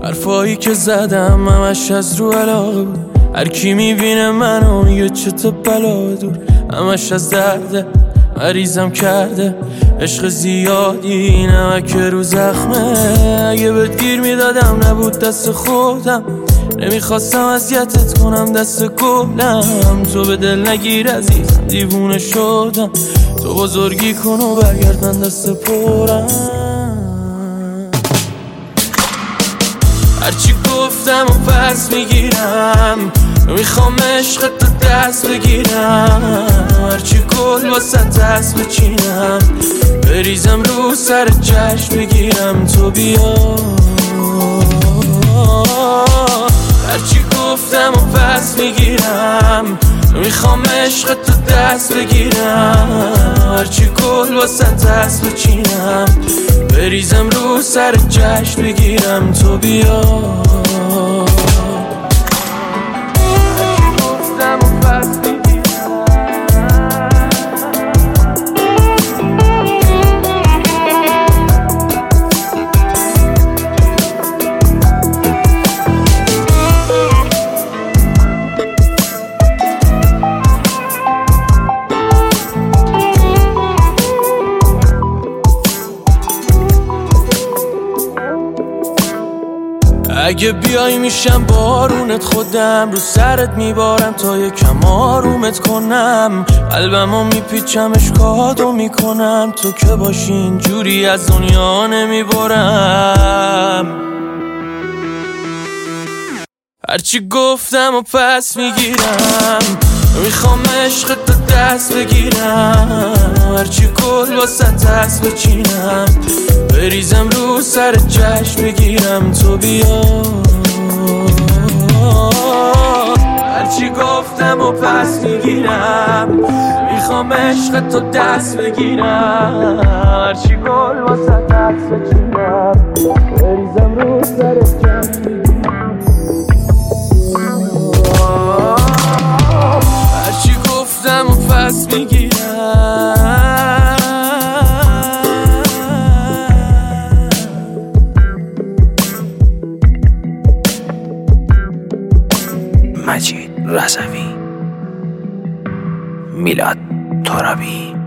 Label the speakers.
Speaker 1: حرفایی که زدم همش از رو علاقه بود. هر کی میبینه منو میگه چه تو بلا دور. همش از درده مریضم کرده عشق زیادی نمک رو زخمه. اگه بهت گیر میدادم نبود دست خودم، نمیخواستم اذیتت کنم دست گلم. تو به دل نگیر عزیزم دیوونه شدم، تو بزرگی کن و برگرد من دست پرم. هرچی گفتم و پس میگیرم، میخوام عشق تو دست بگیرم. هرچی گل واسه دست بچینم، بریزم رو سر چشم بگیرم تو بیا. هرچی گفتم و پس میگیرم، میخوام عشق تو دست بگیرم. هرچی گل واسه دست بچینم، بریزم رو سر چشم بگیرم تو بیا. هرچی گفتم و پس میگیرم. اگه بیای میشم بارونت، خودم رو سرت میبارم تا یکم آرومت کنم. قلبمو میپیچم اشکاتو میکنم، تو که باشی اینجوری از دنیا نمیبارم. هرچی گفتم و پس میگیرم، میخوام عشق تو دست بگیرم. هرچی گل واسه دست بچینم، بریزم رو سر چشم بگیرم تو بیا. هرچی گفتم و پس میگیرم، میخوام عشق تو دست بگیرم. هرچی گل واسه دست بچینم، بریزم رو سر چشم بگیرم. هرچی گفتم و پس میگیرم.
Speaker 2: مجید رضوی، میلاد ترابی.